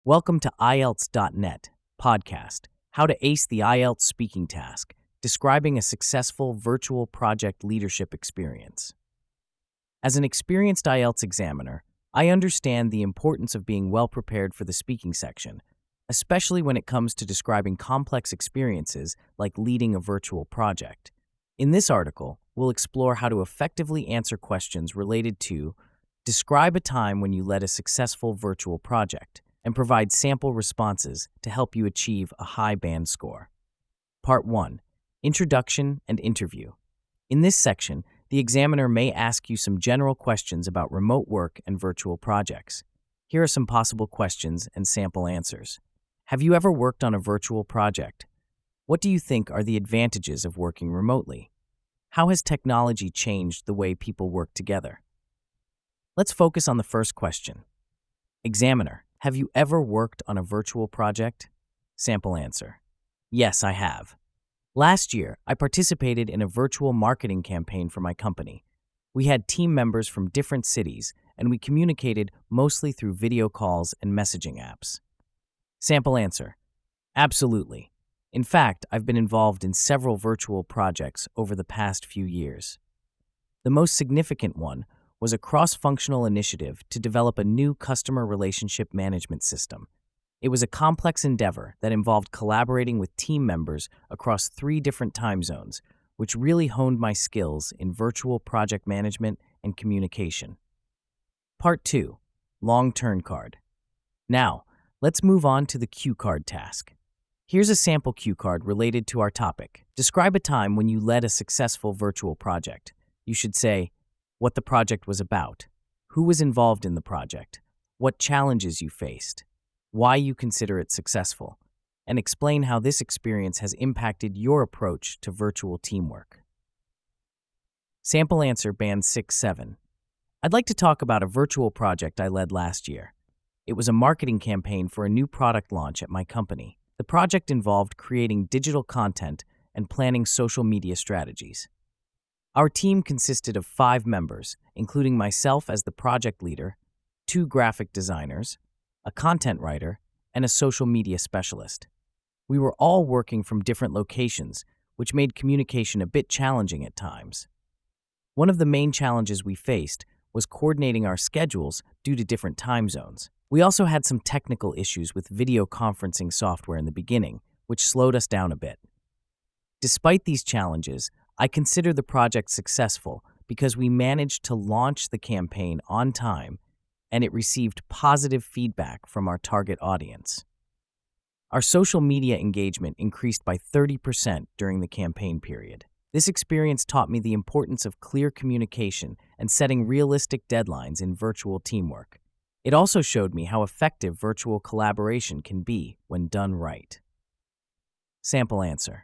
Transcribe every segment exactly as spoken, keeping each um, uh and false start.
Welcome to I E L T S dot net podcast, How to Ace the I E L T S Speaking Task, describing a successful virtual project leadership experience. As an experienced I E L T S examiner, I understand the importance of being well prepared for the speaking section, especially when it comes to describing complex experiences like leading a virtual project. In this article, we'll explore how to effectively answer questions related to describe a time when you led a successful virtual project, and provide sample responses to help you achieve a high band score. Part one. Introduction and Interview. In this section, the examiner may ask you some general questions about remote work and virtual projects. Here are some possible questions and sample answers. Have you ever worked on a virtual project? What do you think are the advantages of working remotely? How has technology changed the way people work together? Let's focus on the first question. Examiner, have you ever worked on a virtual project? Sample answer. Yes, I have. Last year, I participated in a virtual marketing campaign for my company. We had team members from different cities, and we communicated mostly through video calls and messaging apps. Sample answer. Absolutely. In fact, I've been involved in several virtual projects over the past few years. The most significant one was a cross-functional initiative to develop a new customer relationship management system. It was a complex endeavor that involved collaborating with team members across three different time zones, which really honed my skills in virtual project management and communication. Part two. Long Turn Card. Now, let's move on to the cue card task. Here's a sample cue card related to our topic. Describe a time when you led a successful virtual project. You should say what the project was about, who was involved in the project, what challenges you faced, why you consider it successful, and explain how this experience has impacted your approach to virtual teamwork. Sample answer band six seven. I'd like to talk about a virtual project I led last year. It was a marketing campaign for a new product launch at my company. The project involved creating digital content and planning social media strategies. Our team consisted of five members, including myself as the project leader, two graphic designers, a content writer, and a social media specialist. We were all working from different locations, which made communication a bit challenging at times. One of the main challenges we faced was coordinating our schedules due to different time zones. We also had some technical issues with video conferencing software in the beginning, which slowed us down a bit. Despite these challenges, I consider the project successful because we managed to launch the campaign on time and it received positive feedback from our target audience. Our social media engagement increased by thirty percent during the campaign period. This experience taught me the importance of clear communication and setting realistic deadlines in virtual teamwork. It also showed me how effective virtual collaboration can be when done right. Sample answer.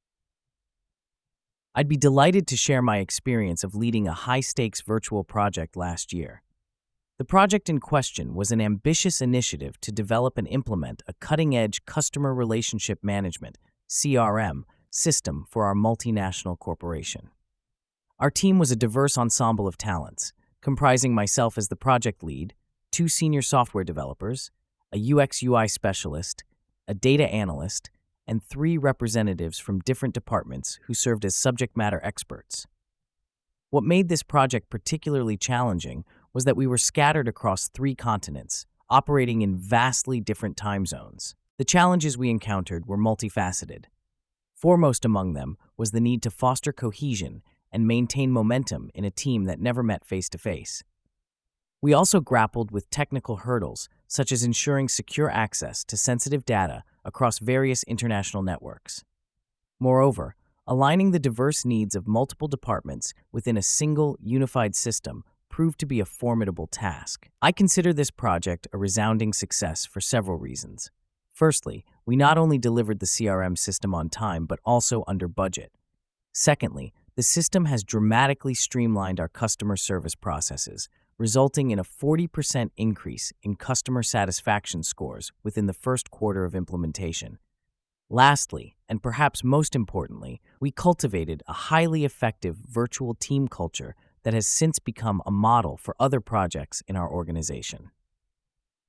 I'd be delighted to share my experience of leading a high-stakes virtual project last year. The project in question was an ambitious initiative to develop and implement a cutting-edge customer relationship management (C R M) system for our multinational corporation. Our team was a diverse ensemble of talents, comprising myself as the project lead, two senior software developers, a U X U I specialist, a data analyst, and three representatives from different departments who served as subject matter experts. What made this project particularly challenging was that we were scattered across three continents, operating in vastly different time zones. The challenges we encountered were multifaceted. Foremost among them was the need to foster cohesion and maintain momentum in a team that never met face-to-face. We also grappled with technical hurdles, such as ensuring secure access to sensitive data across various international networks. Moreover, aligning the diverse needs of multiple departments within a single, unified system proved to be a formidable task. I consider this project a resounding success for several reasons. Firstly, we not only delivered the C R M system on time, but also under budget. Secondly, the system has dramatically streamlined our customer service processes, resulting in a forty percent increase in customer satisfaction scores within the first quarter of implementation. Lastly, and perhaps most importantly, we cultivated a highly effective virtual team culture that has since become a model for other projects in our organization.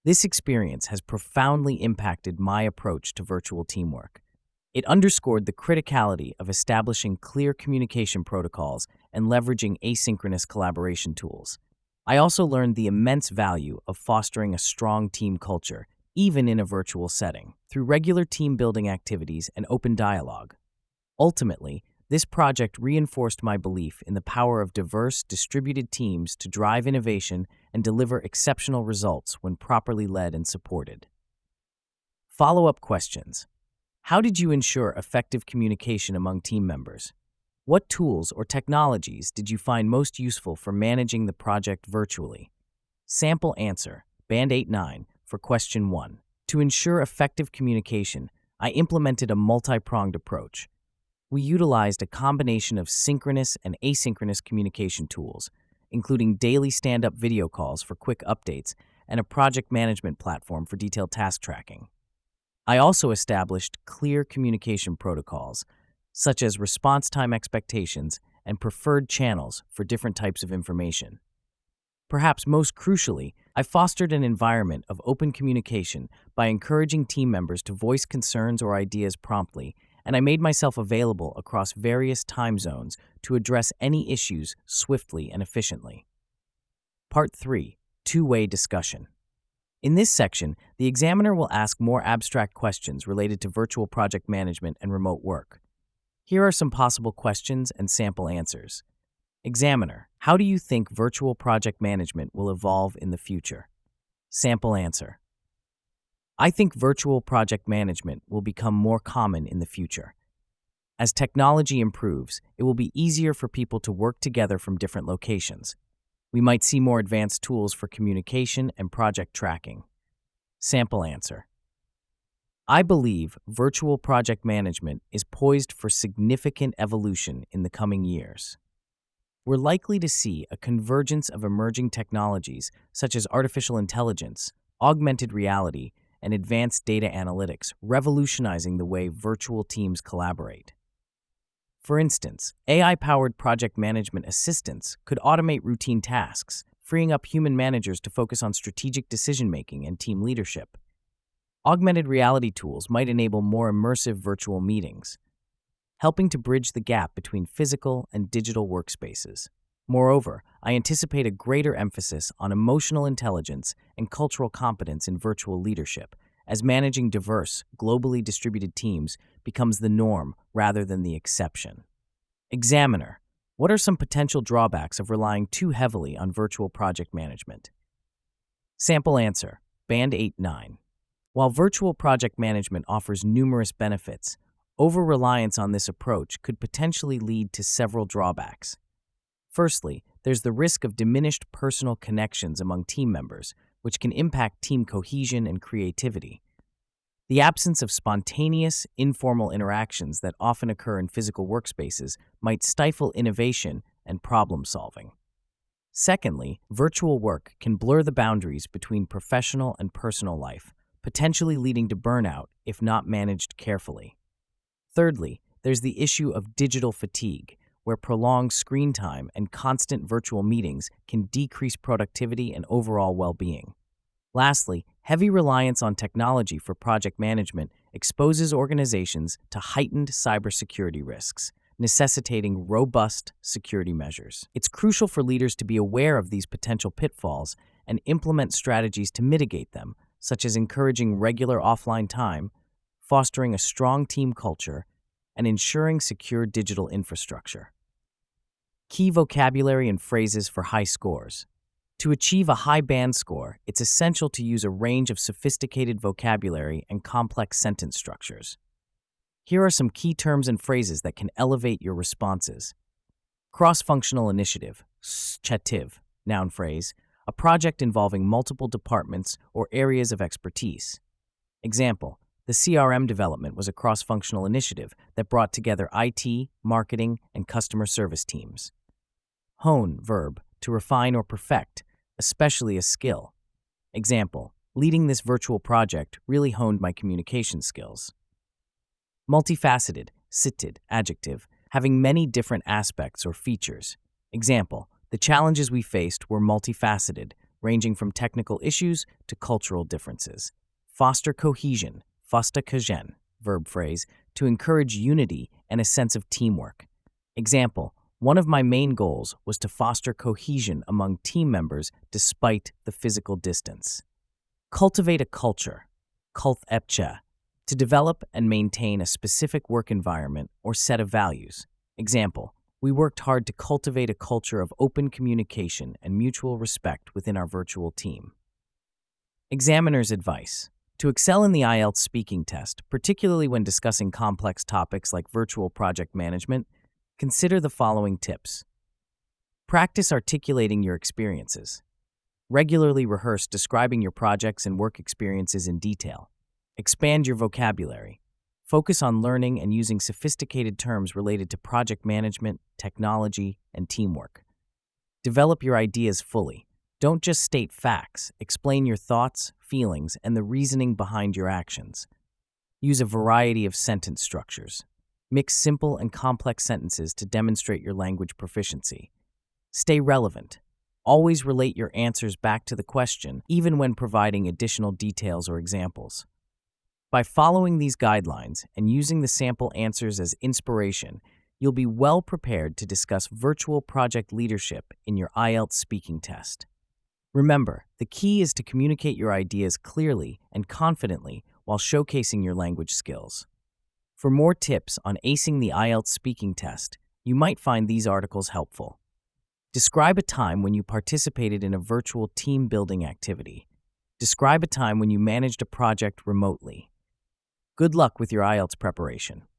This experience has profoundly impacted my approach to virtual teamwork. It underscored the criticality of establishing clear communication protocols and leveraging asynchronous collaboration tools. I also learned the immense value of fostering a strong team culture, even in a virtual setting, through regular team-building activities and open dialogue. Ultimately, this project reinforced my belief in the power of diverse, distributed teams to drive innovation and deliver exceptional results when properly led and supported. Follow-up questions. How did you ensure effective communication among team members? What tools or technologies did you find most useful for managing the project virtually? Sample answer, Band eight nine, for question one. To ensure effective communication, I implemented a multi-pronged approach. We utilized a combination of synchronous and asynchronous communication tools, including daily stand-up video calls for quick updates and a project management platform for detailed task tracking. I also established clear communication protocols, such as response time expectations and preferred channels for different types of information. Perhaps most crucially, I fostered an environment of open communication by encouraging team members to voice concerns or ideas promptly, and I made myself available across various time zones to address any issues swiftly and efficiently. Part three. Two-way discussion. In this section, the examiner will ask more abstract questions related to virtual project management and remote work. Here are some possible questions and sample answers. Examiner, how do you think virtual project management will evolve in the future? Sample answer. I think virtual project management will become more common in the future. As technology improves, it will be easier for people to work together from different locations. We might see more advanced tools for communication and project tracking. Sample answer. I believe virtual project management is poised for significant evolution in the coming years. We're likely to see a convergence of emerging technologies such as artificial intelligence, augmented reality, and advanced data analytics, revolutionizing the way virtual teams collaborate. For instance, A I-powered project management assistants could automate routine tasks, freeing up human managers to focus on strategic decision-making and team leadership. Augmented reality tools might enable more immersive virtual meetings, helping to bridge the gap between physical and digital workspaces. Moreover, I anticipate a greater emphasis on emotional intelligence and cultural competence in virtual leadership, as managing diverse, globally distributed teams becomes the norm rather than the exception. Examiner, what are some potential drawbacks of relying too heavily on virtual project management? Sample answer, Band eight nine. While virtual project management offers numerous benefits, over-reliance on this approach could potentially lead to several drawbacks. Firstly, there's the risk of diminished personal connections among team members, which can impact team cohesion and creativity. The absence of spontaneous, informal interactions that often occur in physical workspaces might stifle innovation and problem-solving. Secondly, virtual work can blur the boundaries between professional and personal life, potentially leading to burnout if not managed carefully. Thirdly, there's the issue of digital fatigue, where prolonged screen time and constant virtual meetings can decrease productivity and overall well-being. Lastly, heavy reliance on technology for project management exposes organizations to heightened cybersecurity risks, necessitating robust security measures. It's crucial for leaders to be aware of these potential pitfalls and implement strategies to mitigate them, such as encouraging regular offline time, fostering a strong team culture, and ensuring secure digital infrastructure. Key vocabulary and phrases for high scores. To achieve a high band score, it's essential to use a range of sophisticated vocabulary and complex sentence structures. Here are some key terms and phrases that can elevate your responses. Cross-functional initiative, initiative, noun phrase, a project involving multiple departments or areas of expertise. Example, the C R M development was a cross-functional initiative that brought together I T, marketing, and customer service teams. Hone, verb, to refine or perfect, especially a skill. Example, leading this virtual project really honed my communication skills. Multifaceted, cited, adjective, having many different aspects or features. Example, the challenges we faced were multifaceted, ranging from technical issues to cultural differences. Foster cohesion, foster cohesion, verb phrase, to encourage unity and a sense of teamwork. Example, one of my main goals was to foster cohesion among team members despite the physical distance. Cultivate a culture, kultepcha, to develop and maintain a specific work environment or set of values. Example, we worked hard to cultivate a culture of open communication and mutual respect within our virtual team. Examiner's advice. To excel in the I E L T S speaking test, particularly when discussing complex topics like virtual project management, consider the following tips. Practice articulating your experiences. Regularly rehearse describing your projects and work experiences in detail. Expand your vocabulary. Focus on learning and using sophisticated terms related to project management, technology, and teamwork. Develop your ideas fully. Don't just state facts. Explain your thoughts, feelings, and the reasoning behind your actions. Use a variety of sentence structures. Mix simple and complex sentences to demonstrate your language proficiency. Stay relevant. Always relate your answers back to the question, even when providing additional details or examples. By following these guidelines and using the sample answers as inspiration, you'll be well prepared to discuss virtual project leadership in your I E L T S speaking test. Remember, the key is to communicate your ideas clearly and confidently while showcasing your language skills. For more tips on acing the I E L T S speaking test, you might find these articles helpful. Describe a time when you participated in a virtual team building activity. Describe a time when you managed a project remotely. Good luck with your I E L T S preparation.